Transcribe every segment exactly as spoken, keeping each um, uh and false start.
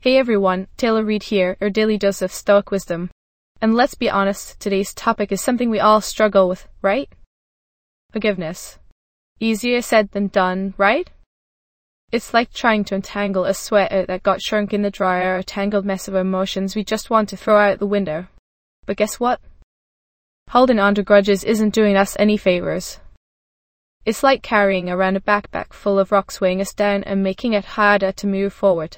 Hey everyone, Taylor Reid here, your daily dose of Stoic wisdom. And let's be honest, today's topic is something we all struggle with, right? Forgiveness. Easier said than done, right? It's like trying to untangle a sweater that got shrunk in the dryer, a tangled mess of emotions we just want to throw out the window. But guess what? Holding on to grudges isn't doing us any favors. It's like carrying around a backpack full of rocks weighing us down and making it harder to move forward.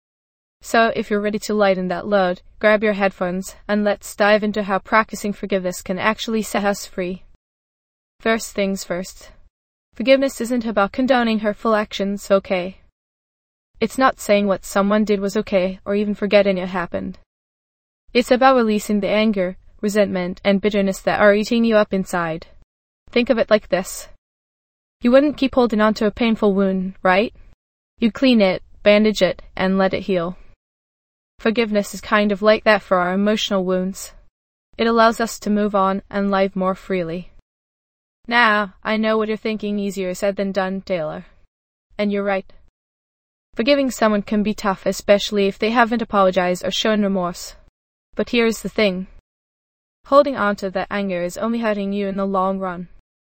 So, if you're ready to lighten that load, grab your headphones, and let's dive into how practicing forgiveness can actually set us free. First things first. Forgiveness isn't about condoning hurtful actions, okay? It's not saying what someone did was okay, or even forgetting it happened. It's about releasing the anger, resentment, and bitterness that are eating you up inside. Think of it like this. You wouldn't keep holding on to a painful wound, right? You'd clean it, bandage it, and let it heal. Forgiveness is kind of like that for our emotional wounds. It allows us to move on and live more freely. Now, I know what you're thinking, easier said than done, Taylor. And you're right. Forgiving someone can be tough, especially if they haven't apologized or shown remorse. But here's the thing. Holding on to that anger is only hurting you in the long run.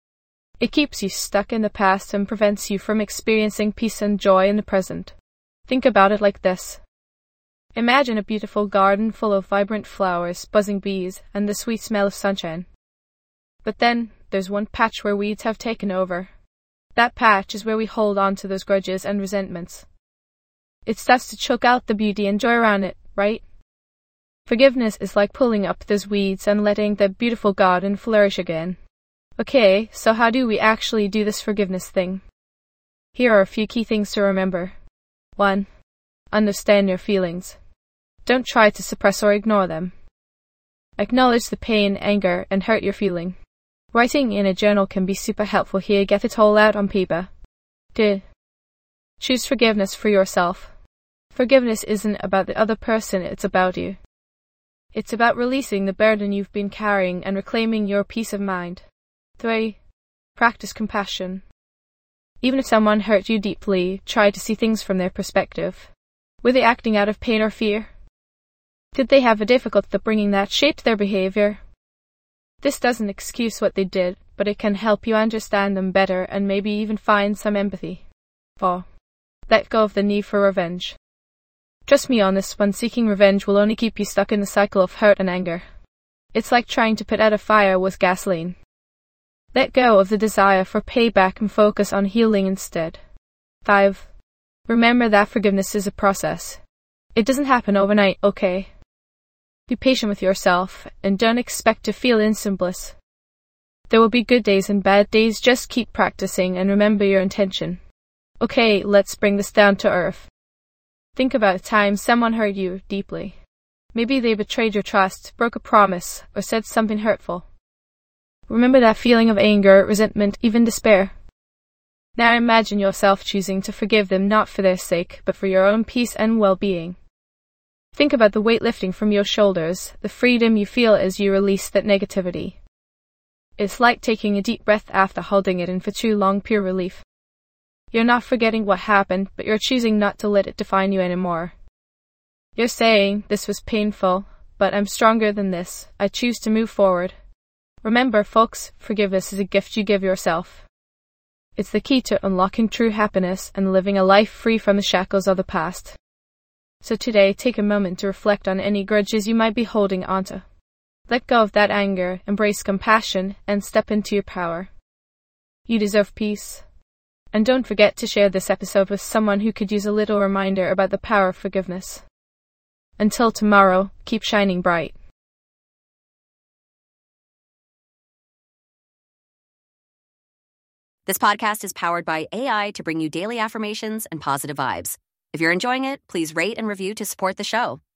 It keeps you stuck in the past and prevents you from experiencing peace and joy in the present. Think about it like this. Imagine a beautiful garden full of vibrant flowers, buzzing bees, and the sweet smell of sunshine. But then, there's one patch where weeds have taken over. That patch is where we hold on to those grudges and resentments. It starts to choke out the beauty and joy around it, right? Forgiveness is like pulling up those weeds and letting the beautiful garden flourish again. Okay, so how do we actually do this forgiveness thing? Here are a few key things to remember. one. Understand your feelings. Don't try to suppress or ignore them. Acknowledge the pain, anger, and hurt you're feeling. Writing in a journal can be super helpful here. Get it all out on paper. two. Choose forgiveness for yourself. Forgiveness isn't about the other person, it's about you. It's about releasing the burden you've been carrying and reclaiming your peace of mind. three. Practice compassion. Even if someone hurt you deeply, try to see things from their perspective. Were they acting out of pain or fear? Did they have a difficult upbringing that shaped their behavior? This doesn't excuse what they did, but it can help you understand them better and maybe even find some empathy. four. Let go of the need for revenge. Trust me on this one, seeking revenge will only keep you stuck in the cycle of hurt and anger. It's like trying to put out a fire with gasoline. Let go of the desire for payback and focus on healing instead. five. Remember that forgiveness is a process. It doesn't happen overnight, okay? Be patient with yourself, and don't expect to feel instant bliss. There will be good days and bad days, just keep practicing and remember your intention. Okay, let's bring this down to earth. Think about a time someone hurt you deeply. Maybe they betrayed your trust, broke a promise, or said something hurtful. Remember that feeling of anger, resentment, even despair. Now imagine yourself choosing to forgive them not for their sake, but for your own peace and well-being. Think about the weight lifting from your shoulders, the freedom you feel as you release that negativity. It's like taking a deep breath after holding it in for too long, pure relief. You're not forgetting what happened, but you're choosing not to let it define you anymore. You're saying, this was painful, but I'm stronger than this. I choose to move forward. Remember, folks, forgiveness is a gift you give yourself. It's the key to unlocking true happiness and living a life free from the shackles of the past. So today, take a moment to reflect on any grudges you might be holding onto. Let go of that anger, embrace compassion, and step into your power. You deserve peace. And don't forget to share this episode with someone who could use a little reminder about the power of forgiveness. Until tomorrow, keep shining bright. This podcast is powered by A I to bring you daily affirmations and positive vibes. If you're enjoying it, please rate and review to support the show.